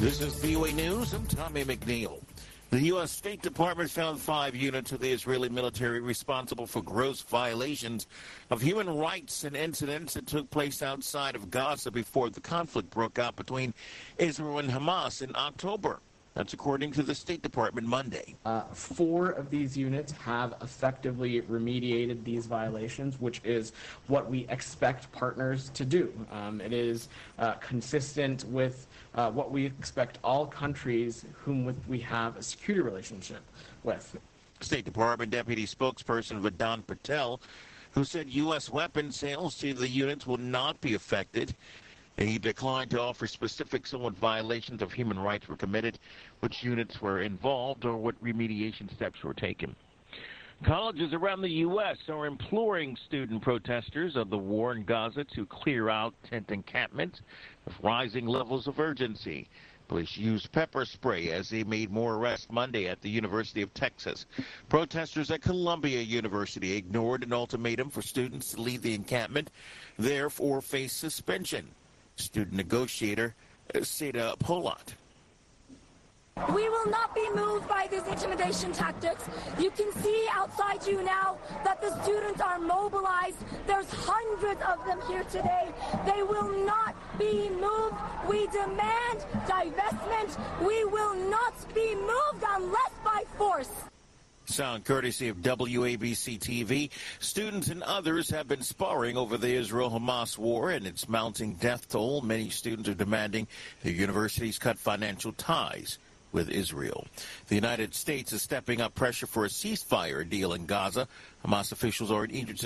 This is VOA News. I'm Tommy McNeil. The U.S. State Department found 5 units of the Israeli military responsible for gross violations of human rights and incidents that took place outside of Gaza before the conflict broke out between Israel and Hamas in October. That's according to the State Department Monday. 4 of these units have effectively remediated these violations, which is what we expect partners to do. It is consistent with what we expect all countries whom we have a security relationship with. State Department Deputy Spokesperson Vedant Patel, who said U.S. weapons sales to the units will not be affected. He declined to offer specifics on what violations of human rights were committed, which units were involved, or what remediation steps were taken. Colleges around the U.S. are imploring student protesters of the war in Gaza to clear out tent encampments with rising levels of urgency. Police used pepper spray as they made more arrests Monday at the University of Texas. Protesters at Columbia University ignored an ultimatum for students to leave the encampment, therefore face suspension. Student negotiator Seda Polat. We will not be moved by these intimidation tactics. You can see outside you now that the students are mobilized. There's hundreds of them here today. They will not be moved. We demand divestment. We will not be moved unless by force. Sound courtesy of WABC TV. Students and others have been sparring over the Israel-Hamas war and its mounting death toll. Many students are demanding the universities cut financial ties with Israel. The United States is stepping up pressure for a ceasefire deal in Gaza. Hamas officials are in Egypt